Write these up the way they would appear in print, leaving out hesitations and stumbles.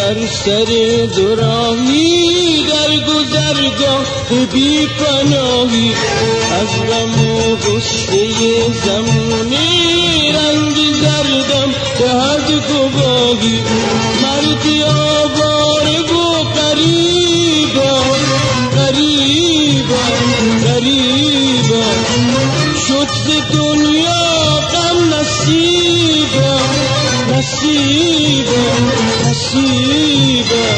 بر سر دوراهی در گذرگاه بی پناهی، از غم و غصه زمونه رنگ زردم دهد گواهی. مردی آواره و غریبا غریبا غریبا، شد ز دنیا غم نصیبا نصیبا نصیبا.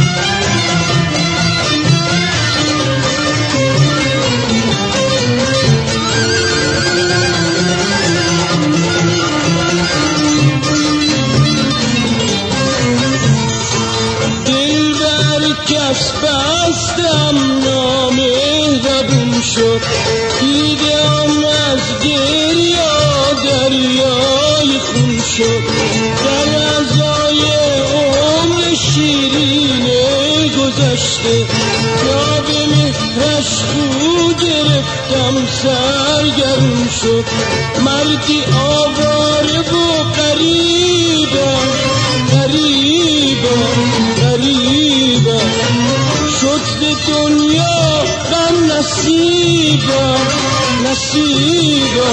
کس بستم نامهربون شد، دیدم از گریا دریای خون شد. در ازای عمر شیرین گذشته، تا به مهرش خو گرفتم سرگرم شد. مردی آواره و غریبا غریبا غریبا، شد ز دنیا غم نصیبا نصیبا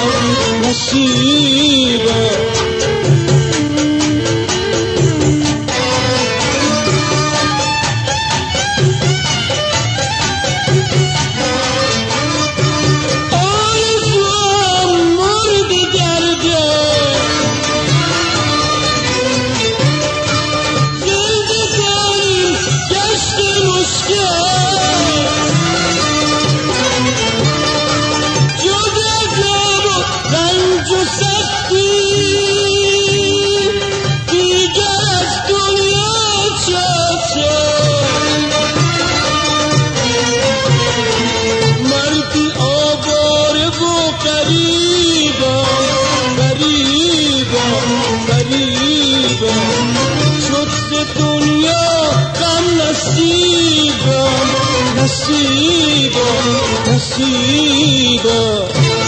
نصیبا. نصیبا نصیبا نصیبا.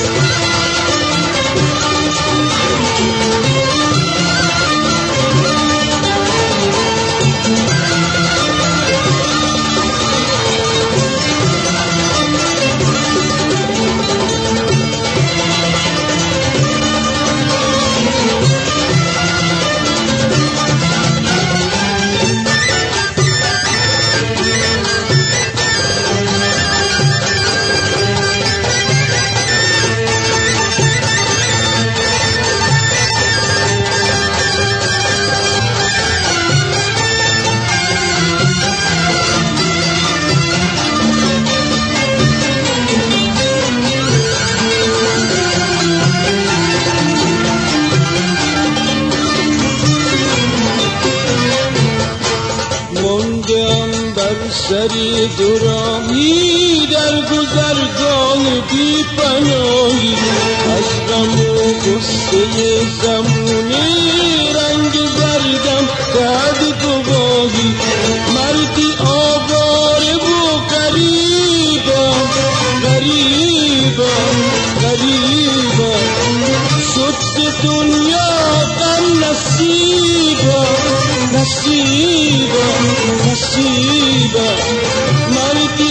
سری دوراهی در گذرگاه بی پناهی، از غم و غصه زمونه رنگ زردم دهد گواهی. مردی آواره و غریبا غریبا غریبا، شد ز دنیا غم نصیبا نصیبا نصیبا. مردی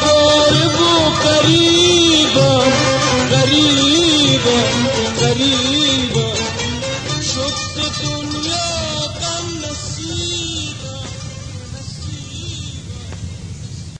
آواره و غریبا غریبا غریبا.